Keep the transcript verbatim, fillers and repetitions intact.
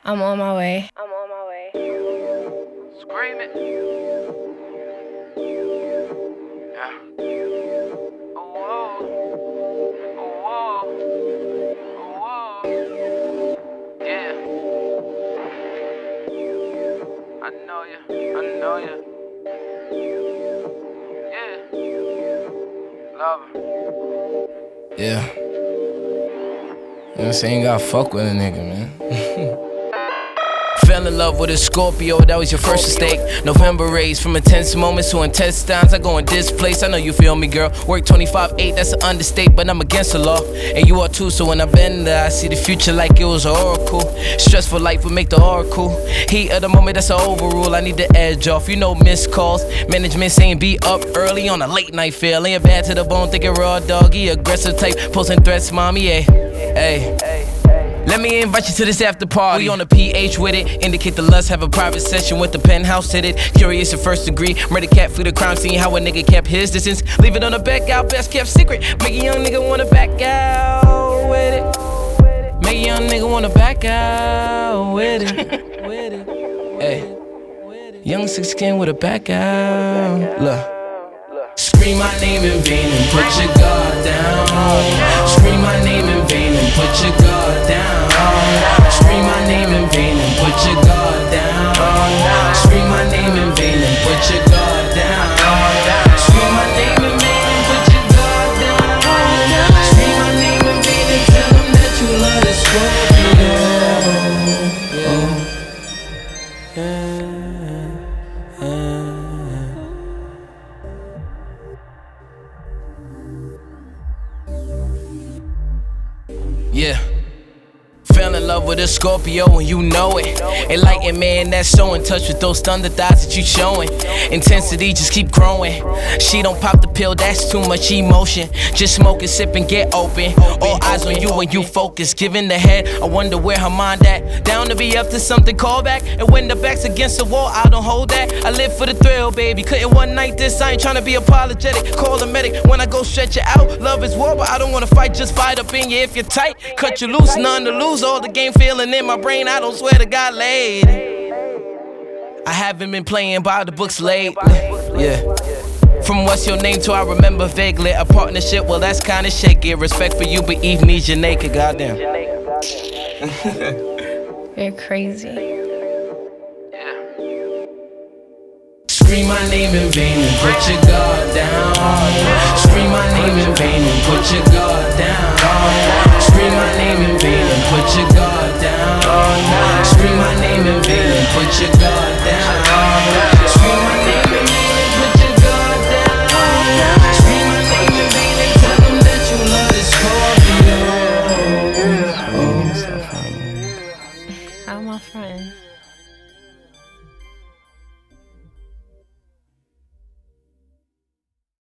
I'm on my way. I'm on my way. Scream it. Yeah. Oh, whoa. Oh, whoa. Oh, whoa. Yeah. I know ya. I know ya. Yeah. Love her. Yeah. You know what I'm saying? You gotta fuck with a nigga, man. Fell in love with a Scorpio, that was your first mistake. November rays, from intense moments to intense times. I go in this place, I know you feel me, girl. Work twenty-five eight, that's an understate, but I'm against the law. And you are too, so when I bend there, I see the future like it was an oracle. Stressful life would make the oracle. Heat of the moment, that's an overrule. I need the edge off, you know missed calls. Management saying be up early on a late night feel. Ain't bad to the bone, thinking raw doggy. Aggressive type, posting threats, mommy, yeah. Hey. Let me invite you to this after party. We on the P H with it. Indicate the lust, have a private session with the penthouse hit it. Curious at first degree. Murder cat for the crime scene. How a nigga kept his distance. Leave it on the back out, best kept secret. Make a young nigga wanna back out with it. Make a young nigga wanna back out with it. With it. Hey. Young sixteen with a back out. Look. Scream my name in vain and put your guard down. Scream my name in vain and put your guard down. Scream my name in vain and put your guard down. Scream my name in vain and put your guard down. Scream my name in vain and put your guard down. Scream my name in vain and tell them that you love the Scorpio. Yeah. Fell in love with a Scorpio and you know it. Enlightened man that's so in touch with those thunder thoughts that you showing. Intensity just keep growing. She don't pop the pill, that's too much emotion. Just smoke and sip and get open. All eyes on you when you focus. Giving the head, I wonder where her mind at. Down to be up to something, call back. And when the back's against the wall, I don't hold that. I live for the thrill, baby. Couldn't one night this, I ain't tryna be apologetic. Call the medic when I go stretch it out. Love is war, but I don't wanna fight, just fight up in you if you're tight. Cut you loose, none to lose. All the game feeling in my brain, I don't swear to God lady. I haven't been playing by the books lately. Yeah. From what's your name to I remember vaguely. A partnership, well that's kinda shaky. Respect for you, but Eve needs you naked, goddamn. You're crazy. Scream my name in vain and put your guard down. Scream my name in vain and put your guard down. Scream my name in vain and put your guard down. Scream my name in vain and put your guard down. Scream my name in vain and put your guard down. Scream my name in vain and tell them that you love this Scorpio. I'm my friend.